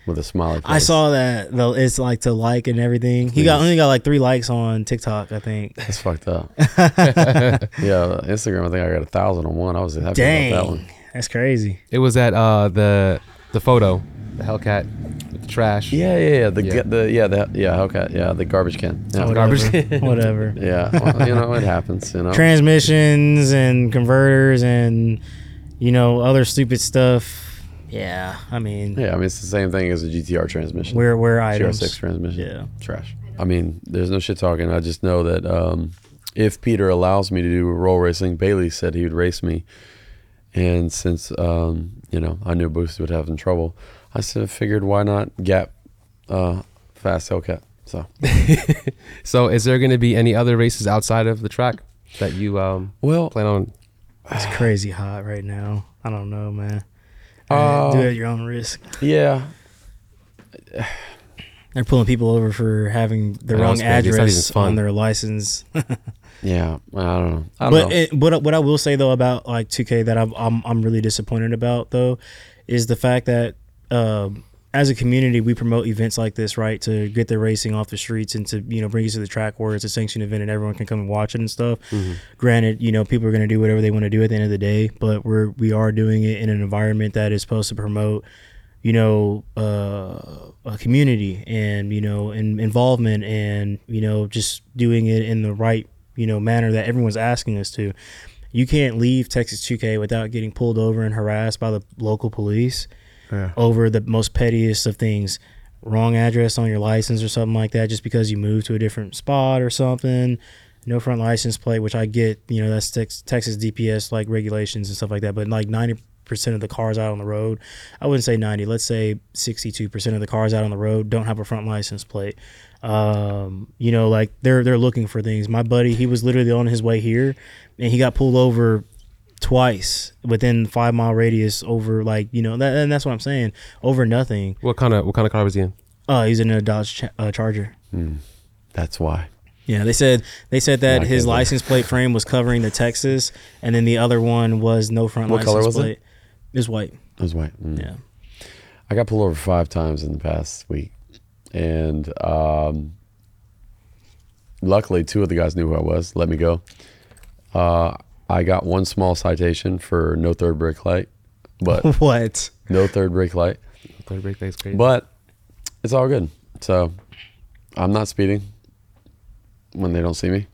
with a smiley face. I saw that though. It's like to like and everything. He got Please. only got like three likes on TikTok, I think. That's fucked up. Yeah, Instagram. I think I got a thousand on one. I was happy Dang, about that one. that's crazy. It was at uh, the the photo, the Hellcat with the trash. Yeah, yeah, yeah. The Yeah. yeah, the yeah, the yeah, okay, yeah, the garbage can. Yeah, Whatever. garbage. Whatever. yeah. Well, you know, it happens. You know. Transmissions and converters and you know other stupid stuff. Yeah, I mean, Yeah, I mean it's the same thing as a G T R transmission. we're we're G R items. six transmission. Yeah. Trash. I mean, there's no shit talking. I just know that um, if Peter allows me to do roll racing, Bailey said he would race me. And since, um, you know, I knew Boost would have in trouble, I said, figured why not Gap uh, Fast Hellcat. So, So, is there going to be any other races outside of the track that you um, well, plan on? It's crazy hot right now. I don't know, man. Uh, Do it at your own risk. yeah. They're pulling people over for having the I know, wrong it's crazy. It's not address even fun. on their license. Yeah. I don't know. I don't But know. it, what what I will say though about like two K that I'm I'm I'm really disappointed about though is the fact that um, as a community we promote events like this, right, to get the racing off the streets and to you know bring it to the track where it's a sanctioned event and everyone can come and watch it and stuff. Mhm. Granted, you know people are going to do whatever they want to do at the end of the day, but we're we are doing it in an environment that is supposed to promote you know uh, a community and you know in, involvement and you know just doing it in the right you know manner that everyone's asking us to. You can't leave Texas two K without getting pulled over and harassed by the local police Yeah. over the most pettiest of things. Wrong address on your license or something like that just because you moved to a different spot or something. No front license plate, which I get, you know, that's tex- Texas D P S like regulations and stuff like that. But like ninety percent of the cars out on the road, I wouldn't say ninety, let's say sixty-two percent of the cars out on the road don't have a front license plate. Um, you know, like they're they're looking for things. My buddy, he was literally on his way here and he got pulled over twice within five mile radius over like, you know, that, and that's what I'm saying, over nothing. What kind of what kind of car was he in? Uh, he's in a Dodge Ch- uh, Charger. Hmm. That's why. Yeah, they said they said that Not his good. license plate frame was covering the Texas, and then the other one was no front What license color was it? plate. It was white. It was white. Mm. Yeah. I got pulled over five times in the past week, and um, luckily, two of the guys knew who I was. Let me go. Uh, I got one small citation for no third brake light, but What? no third brake light. Third brake light's crazy. But it's all good. So I'm not speeding when they don't see me.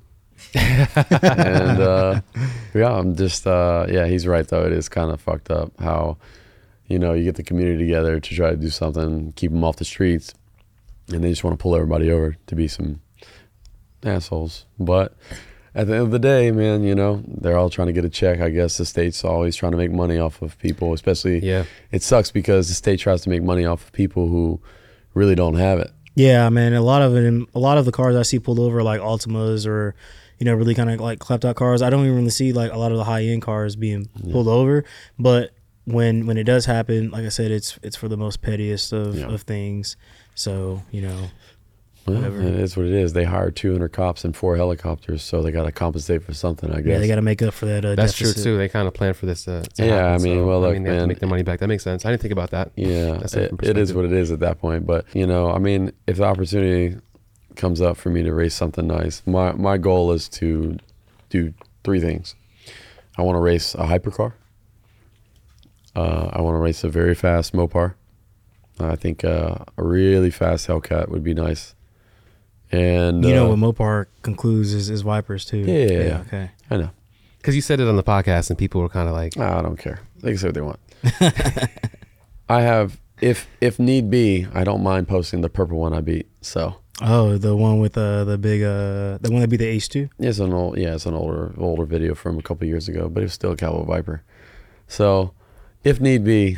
and uh, yeah, I'm just uh, yeah. He's right though. It is kind of fucked up how you know you get the community together to try to do something, keep them off the streets, and they just want to pull everybody over to be some assholes. But at the end of the day, man, you know they're all trying to get a check. I guess the state's always trying to make money off of people, especially. yeah, It sucks because the state tries to make money off of people who really don't have it. Yeah, man. A lot of it, a lot of the cars I see pulled over, are like Altimas or, you know, really kind of like clapped out cars. I don't even really see like a lot of the high end cars being Yeah. pulled over. But when when it does happen, like I said, it's it's for the most pettiest of, Yeah. of things. So you know, Well, Whatever. it is what it is. They hired two hundred cops and four helicopters, so they got to compensate for something, I guess. yeah, they got to make up for that. Uh, that's deficit. true too. They kind of plan for this. To, to Yeah, happen, I mean, so, well, I look, mean, they have to man. make their money back. That makes sense. I didn't think about that. Yeah, That's a it, different it is perspective. what it is at that point. But, you know, I mean, if the opportunity comes up for me to race something nice, my, my goal is to do three things. I want to race a hypercar. Uh, I want to race a very fast Mopar. I think uh, a really fast Hellcat would be nice. And You know uh, what Mopar concludes is, is Vipers too. Yeah, yeah, yeah. Okay. I know. Because you said it on the podcast, and people were kind of like, I don't care. They can say what they want. I have, if if need be, I don't mind posting the purple one I beat. So Oh, the one with uh, the big uh, the one that be the H two. it's an old, yeah, it's an older older video from a couple years ago, but it was still a Cowboy Viper. So if need be,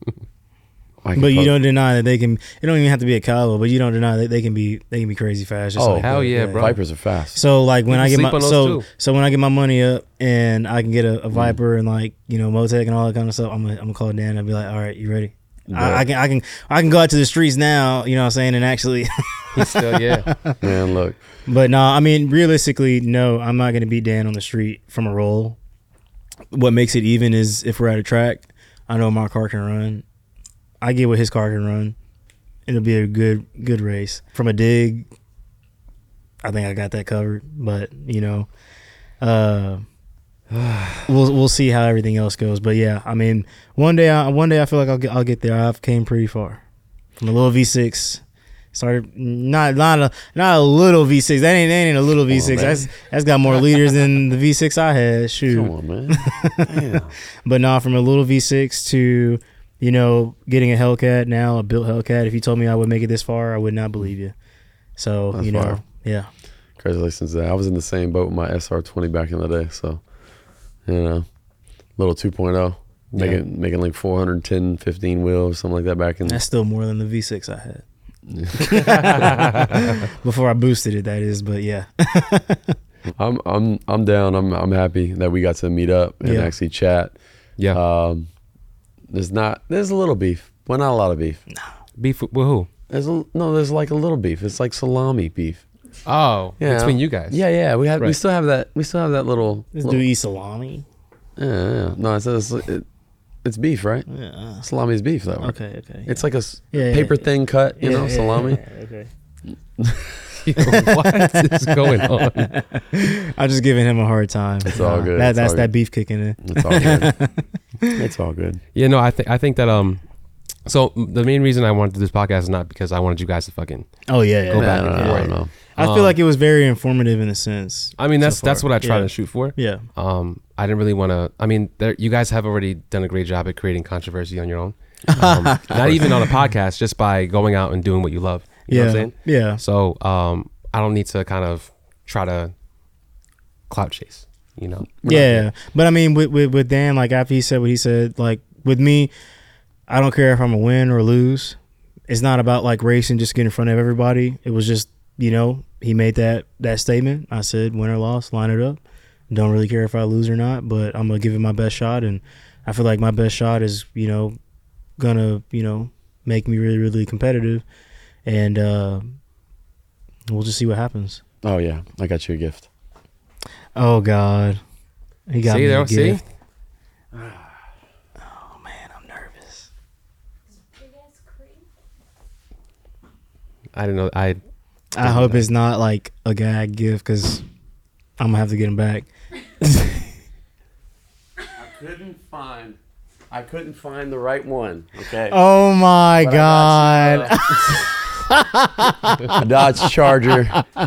I can But you post- don't deny that they can. It don't even have to be a Cowboy, but you don't deny that they can be they can be crazy fast. Just Oh, like hell that. yeah, bro. Vipers are fast. So like when People I get sleep my on those so too. so when I get my money up and I can get a, a Mm. Viper and like you know Motec and all that kind of stuff, I'm gonna, I'm gonna call Dan and be like, all right, you ready? I, I can I can I can go out to the streets now, you know what I'm saying, and actually. he's still, yeah. Man, look, But no, I mean realistically, no, I'm not gonna beat Dan on the street from a roll. What makes it even is if we're at a track, I know my car can run. I get what his car can run. it'll be a good good race. From a dig, I think I got that covered. But you know, uh, we'll we'll see how everything else goes. But yeah, I mean, one day I one day I feel like I'll get I'll get there. I've came pretty far from a little V six. Started not not a not a little V six. That ain't that ain't a little V six. On, that's that's got more liters than the V six I had. Shoot. Come on, man. Damn. But nah, from a little V six to, you know, getting a Hellcat now, a built Hellcat. If you told me I would make it this far, I would not believe you. So That's you know, fire. yeah. Congratulations to that. I was in the same boat with my S R twenty back in the day. So, you know, little two point oh. Making, Yeah. making like four hundred ten, fifteen wheels, something like that back in. That's still more than the V six I had. Before I boosted it, that is. But yeah. I'm I'm I'm down. I'm I'm happy that we got to meet up and Yeah. actually chat. Yeah. Um, there's not there's a little beef, but not a lot of beef. Beef with who? There's a, no, there's like a little beef. It's like salami beef. Oh, Yeah. between you guys. Yeah, yeah. We have we Right. still have that. We still have that little. This little dude eats salami. yeah, yeah. No, it's it's, it, it's beef, right? Yeah. Salami is beef, though. Okay. Okay. It's like a s- Yeah, yeah, paper yeah. thin cut, you Yeah, know, yeah, salami. yeah, okay. What is going on? I'm just giving him a hard time. It's all Nah, good. That, It's that's all that good. beef kicking in. It's all good. It's all good. Yeah, no, I think I think that um, so the main reason I wanted to do this podcast is not because I wanted you guys to fucking. Oh yeah, yeah. Go No, back no, and no, forth. no, no. I feel Um, like it was very informative in a sense. I mean, that's so that's far. what I try Yeah. to shoot for. Yeah. Um, I didn't really want to. I mean, there, you guys have already done a great job at creating controversy on your own. Um, not even on a podcast, just by going out and doing what you love. You yeah. know what I'm saying? Yeah. So um, I don't need to kind of try to clout chase. You know? We're not Yeah, there. but I mean, with, with with Dan, like after he said what he said, like with me, I don't care if I'm a win or lose. It's not about like racing, just getting in front of everybody. It was just, you know, he made that that statement. I said, win or loss, line it up. Don't really care if I lose or not, but I'm gonna give it my best shot, and I feel like my best shot is, you know, gonna, you know, make me really, really competitive, and uh, we'll just see what happens. Oh yeah, I got you a gift. Oh God, he got See me there? a See? gift. Oh man, I'm nervous. I don't know. I I hope it's not like a gag gift because I'm gonna have to get him back. I couldn't find. I couldn't find the right one. Okay. Oh my But I God. got you, uh, Dodge Charger,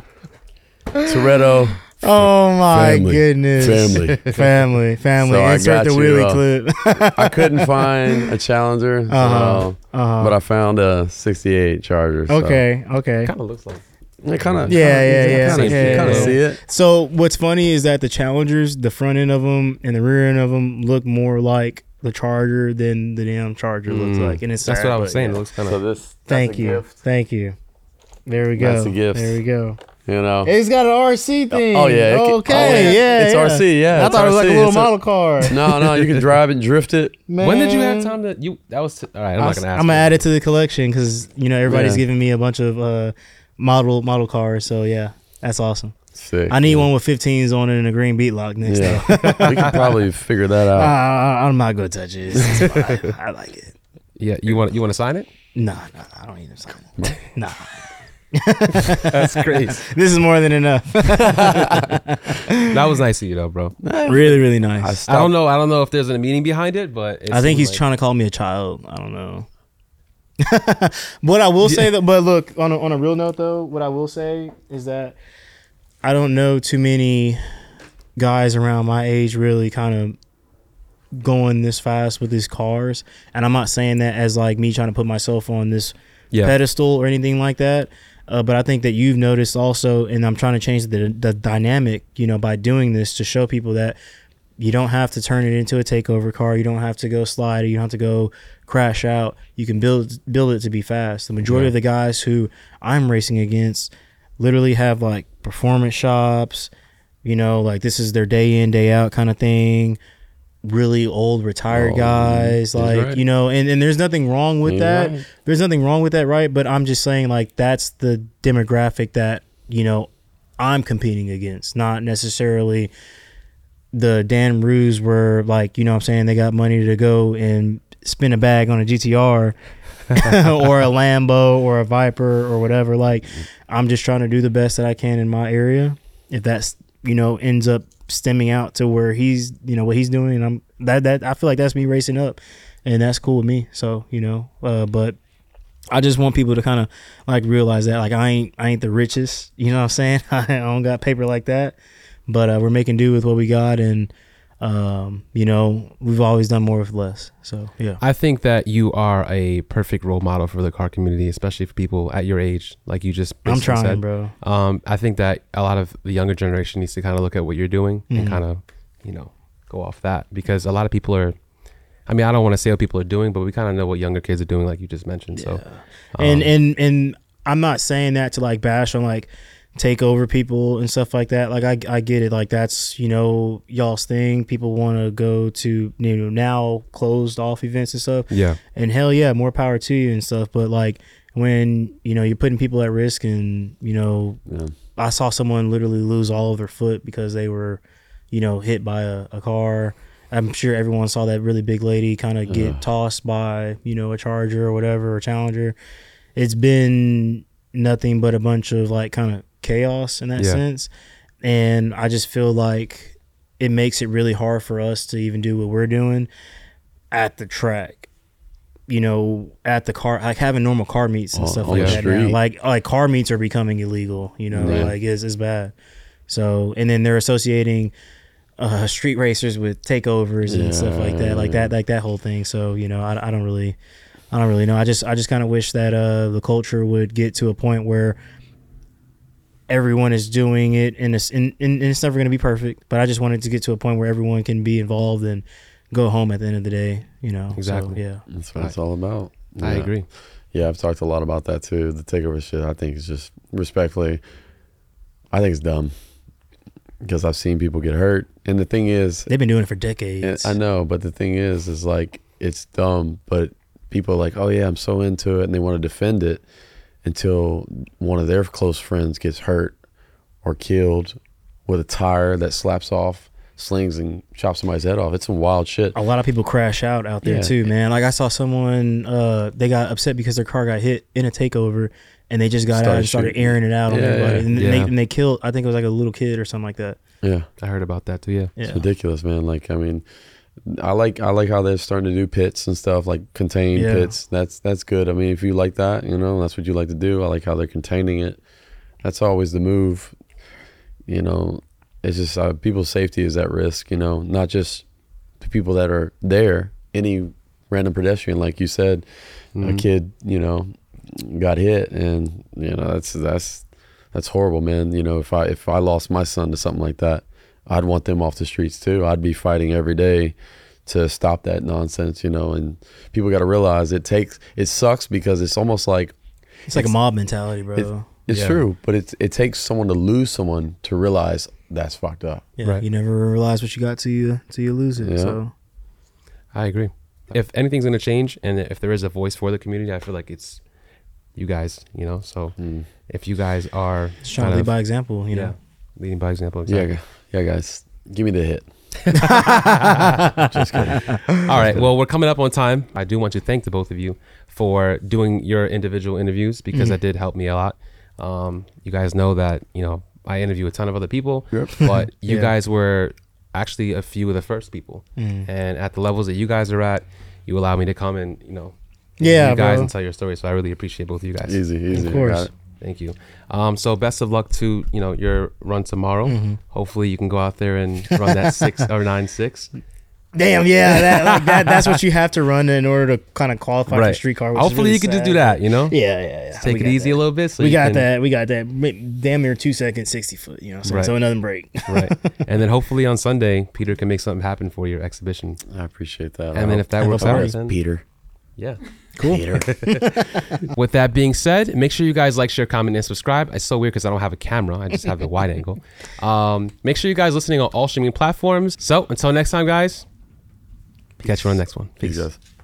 Toretto. Oh my Family. goodness. Family. Family. Family. So I Insert the got you, wheelie uh, clip. I couldn't find a Challenger, Uh-huh. so- Uh-huh. but I found a sixty-eight Charger. So. Okay. Okay. kind of looks like. It kind of. Yeah, yeah, yeah, Kind of yeah, kind of yeah. see it. So what's funny is that the Challengers, the front end of them and the rear end of them look more like the Charger than the damn Charger looks Mm. like. And it's That's sad, what I was but saying. yeah. It looks kind So of. this. that's Thank a you. gift, Thank you. There we go. That's a gift. There we go. You know. It's got an R C thing. Oh yeah. it can- Okay. oh, yeah. It's yeah. R C. Yeah. I it's thought it was like a R C. little It's model car. No, no. You can drive it and drift it. When did you have Man. time to you? That was all right. I'm I not gonna ask. am gonna you. add it to the collection because you know everybody's Yeah. giving me a bunch of uh, model model cars. So yeah, that's awesome. Sick. I need one with fifteens on it and a green beat lock next Yeah. time. We could probably figure that Uh, out. I'm not gonna touch it. It's fine. I like it. Yeah, you want you want to sign it? Nah, nah, I don't need to sign it. Nah, That's crazy. this is more than enough. That was nice of you, though, bro. really, really I, nice. I, stopped, I don't know. I don't know if there's a meaning behind it, but it think seemed he's like- trying to call me a child. I don't know. What I will say that, but look, on a, on a real note though, what I will say is that I don't know too many guys around my age really kind of going this fast with these cars, and I'm not saying that as like me trying to put myself on this Yeah. pedestal or anything like that. Uh, but I think that you've noticed also, and I'm trying to change the the dynamic, you know, by doing this to show people that you don't have to turn it into a takeover car. You don't have to go slide. You don't have to go crash out. You can build build it to be fast. The majority Yeah. of the guys who I'm racing against literally have like performance shops, you know, like this is their day in, day out kind of thing. Really old retired Oh, guys, he's like, right. you know, and, and there's nothing wrong with He's that. right. There's nothing wrong with that, right? But I'm just saying, like, that's the demographic that, you know, I'm competing against, not necessarily the Dan Ruse where, like, you know what I'm saying, they got money to go and spin a bag on a G T R or a Lambo or a Viper or whatever. Like, I'm just trying to do the best that I can in my area. If that's, you know, ends up stemming out to where he's, you know, what he's doing, and I'm that that I feel like that's me racing up, and that's cool with me. So, you know, uh, but I just want people to kind of like realize that, like, I ain't I ain't the richest, you know what I'm saying? I don't got paper like that, but uh, we're making do with what we got, and um, you know, we've always done more with less. So yeah, I think that you are a perfect role model for the car community, especially for people at your age, like you just I'm trying, said. bro. Um, I think that a lot of the younger generation needs to kind of look at what you're doing Mhm. and kind of, you know, go off that, because a lot of people are. I mean, I don't want to say what people are doing, but we kind of know what younger kids are doing, like you just mentioned. So, um, and and and I'm not saying that to like bash on like take over people and stuff like that. Like I I get it. Like that's, you know, y'all's thing. People want to go to, you know, now closed off events and stuff. yeah, And hell yeah, more power to you and stuff. But like when, you know, you're putting people at risk, and, you know, Yeah. I saw someone literally lose all of their foot because they were, you know, hit by a, a car. I'm sure everyone saw that really big lady kind of get Ugh. tossed by, you know, a Charger or whatever, or Challenger. It's been nothing but a bunch of like kind of chaos in that Yeah. sense. And I just feel like it makes it really hard for us to even do what we're doing at the track. You know, at the car, like having normal car meets and On- stuff on like the that now. street. Like, like car meets are becoming illegal, you know, Yeah. like it's, it's bad. So, and then they're associating uh, street racers with takeovers and stuff like that, like that, like that whole thing. So, you know, I, I don't really, I don't really know. I just, I just kind of wish that uh, the culture would get to a point where everyone is doing it, and it's, and, and it's never going to be perfect, but I just wanted to get to a point where everyone can be involved and go home at the end of the day, you know? Exactly. So, yeah. That's what it's all about. I Yeah. agree. Yeah, I've talked a lot about that too. The takeover shit, I think, is just respectfully, I think it's dumb, because I've seen people get hurt. And the thing is, They've been doing it for and decades. I know, but the thing is, is like, it's dumb, but people are like, oh yeah, I'm so into it, and they want to defend it until one of their close friends gets hurt or killed with a tire that slaps off, slings, and chops somebody's head off. It's some wild shit. A lot of people crash out out there Yeah. too, man. Like I saw someone, uh, they got upset because their car got hit in a takeover, and they just got out Started and started shooting. airing it out on Yeah, everybody, and, yeah. they, and they killed. I think it was like a little kid or something like that. Yeah, I heard about that too. Yeah. Yeah, it's ridiculous, man. Like, I mean, I like I like how they're starting to do pits and stuff, like contained Yeah. pits. That's that's good. I mean, if you like that, you know, that's what you like to do. I like how they're containing it. That's always the move. You know, it's just uh, people's safety is at risk. You know, not just the people that are there. Any random pedestrian, like you said, a Mhm. kid, you know, got hit, and you know that's that's that's horrible, man. You know, if I if I lost my son to something like that, I'd want them off the streets too. I'd be fighting every day to stop that nonsense, you know. And people got to realize it takes it sucks, because it's almost like it's like a it's- mob mentality, bro. it's Yeah. true, but it it takes someone to lose someone to realize that's fucked up. Yeah, Right. you never realize what you got till you till you lose it. Yeah. So I agree. If anything's going to change, and if there is a voice for the community, I feel like it's you guys, you know. So Mm. if you guys are just trying kind to lead of- by example, you yeah, know. leading by example. Yeah, Exactly. gu- yeah, guys, give me the hit. Just kidding. All right. Well, we're coming up on time. I do want to thank the both of you for doing your individual interviews, because Mhm. that did help me a lot. Um, you guys know that, you know, I interview a ton of other people, Yep. but you Yeah. guys were actually a few of the first people. Mm. And at the levels that you guys are at, you allow me to come and, you know, Yeah, you guys bro. and tell your story. So I really appreciate both of you guys. Easy, easy. Of course. Got it. Thank you. Um, so best of luck to, you know, your run tomorrow. Mhm. Hopefully you can go out there and run that six or nine six. Damn, yeah, that, like that that's what you have to run in order to kind of qualify for Right. street car. Which is Hopefully really you can just sad. do that, you know? Yeah, yeah, yeah. Just take We it got easy that. a little bit. So we you got can, that. We got that. Ma- Damn near two second, sixty foot. You know, what I'm saying? Right. So another break. Right. And then hopefully on Sunday, Peter can make something happen for your exhibition. I appreciate that. And then if that I works hope out, it is. then Peter, yeah. Cool. Peter. With that being said, make sure you guys like, share, comment, and subscribe. It's so weird because I don't have a camera. I just have a wide angle. Um, make sure you guys listening on all streaming platforms. So until next time, guys, catch you on the next one. Peace. Peace.